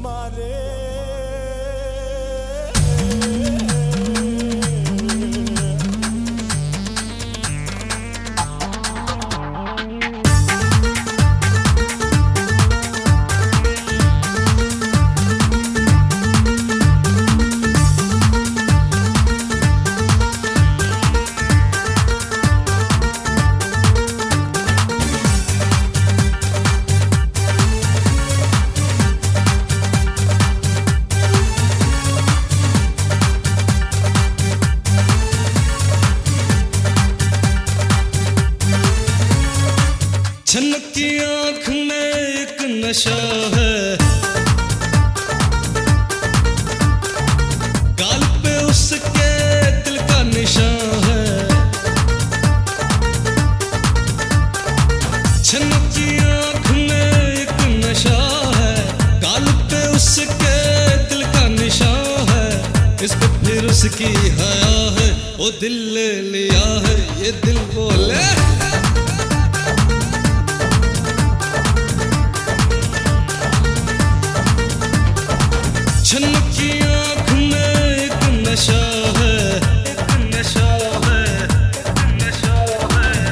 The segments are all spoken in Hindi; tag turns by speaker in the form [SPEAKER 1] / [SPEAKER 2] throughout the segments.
[SPEAKER 1] मारे।
[SPEAKER 2] छनकी आँख में एक नशा है, गाल पे उसके दिल का निशान है। छनकी आँख में एक नशा है, गाल पे उसके दिल का निशान है। इस पे फिर उसकी हया है, वो दिल ले लिया है, ये दिल बोले। छनकी आँख में एक नशा है, एक नशा है, एक नशा है।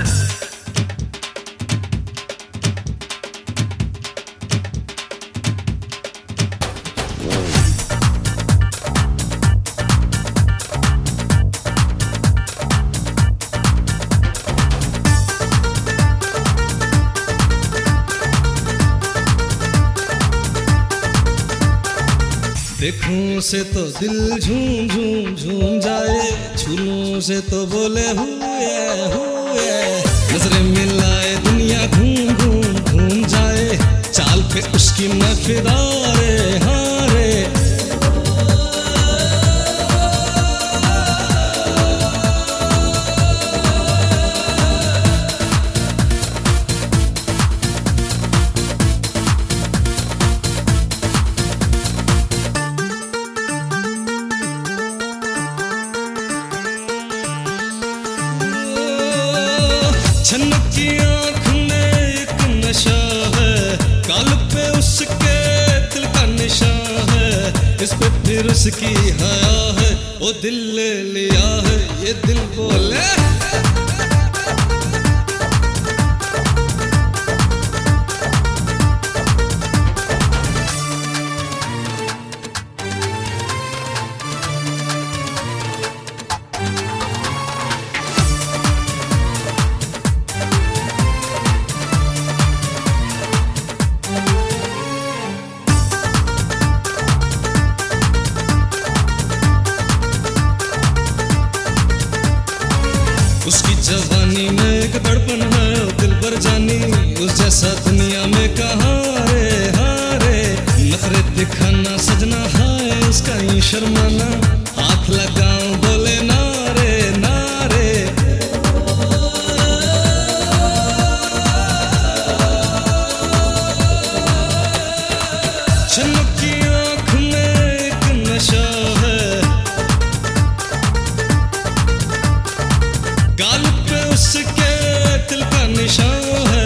[SPEAKER 2] देखूं से तो दिल झूम झूम झूम जाए, छूनूं से तो बोले हुए हुए। नजरें मिलाए दुनिया घूम घूम घूम जाए, चाल पे उसकी मैं फिदा रे हाँ रे। छनकी आँख में एक नशा है, गाल पे उसके दिल का निशान है। इस पे फिर उसकी हया है, वो दिल ले लिया है, ये दिल बोले। उसकी जवानी में एक दड़पन है, दिल भर जानी उस जैसा दुनिया में कहाँ रे हाँ रे। नखरे दिखाना सजना हाय, उसका ही शर्माना, हाथ लगाऊं बोले नारे नारे। छनकी आँख में एक नशा है, गाल पे उसके दिल का निशान है।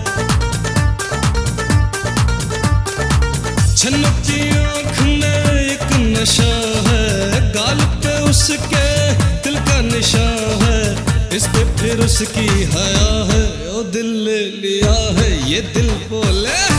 [SPEAKER 2] छनकी आँख में एक नशा है, गाल पे उसके दिल का निशान है। इस पे फिर उसकी हया है, वो दिल ले लिया है, ये दिल बोले।